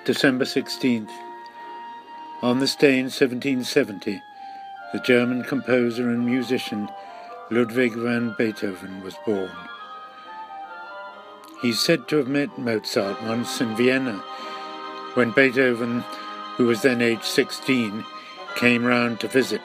December 16th. On this day in 1770, the German composer and musician Ludwig van Beethoven was born. He's said to have met Mozart once in Vienna, when Beethoven, who was then aged 16, came round to visit.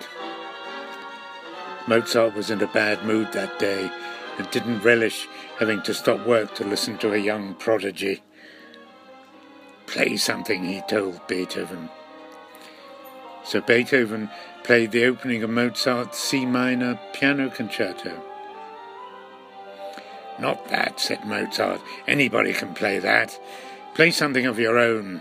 Mozart was in a bad mood that day and didn't relish having to stop work to listen to a young prodigy. "Play something," he told Beethoven. So Beethoven played the opening of Mozart's C minor piano concerto. "Not that," said Mozart. "Anybody can play that. Play something of your own."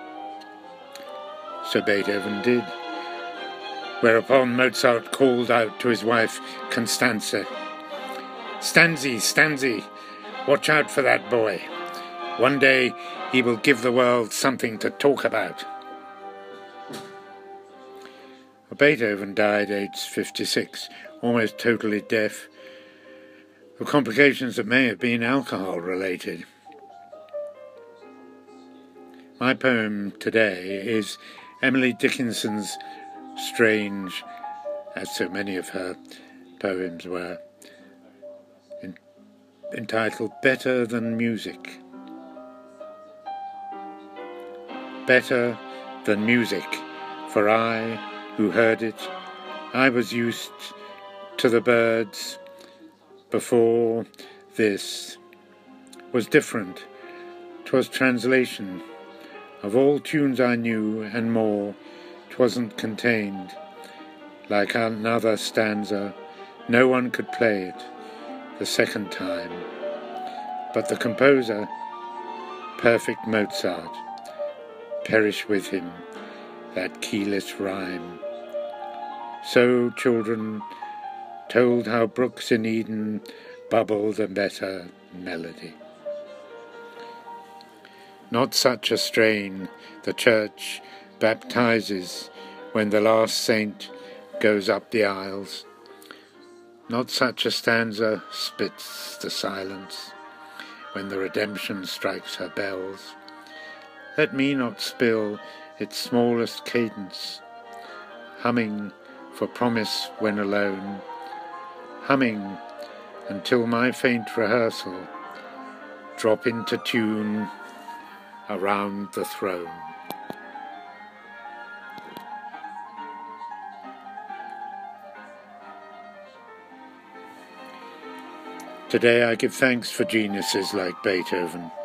So Beethoven did. Whereupon Mozart called out to his wife, Constanze, Stanzi, watch out for that boy. One day he will give the world something to talk about." Beethoven died aged 56, almost totally deaf, of complications that may have been alcohol-related. My poem today is Emily Dickinson's strange, as so many of her poems were, entitled Better Than Music. Better than music, for I, who heard it, I was used to the birds. Before this was different. 'Twas translation of all tunes I knew and more. 'Twasn't contained. Like another stanza, no one could play it the second time. But the composer, perfect Mozart, perish with him that keyless rhyme. So children told how brooks in Eden bubbled a better melody. Not such a strain the church baptizes when the last saint goes up the aisles. Not such a stanza splits the silence when the redemption strikes her bells. Let me not spill its smallest cadence, humming for promise when alone, humming until my faint rehearsal drop into tune around the throne. Today I give thanks for geniuses like Beethoven.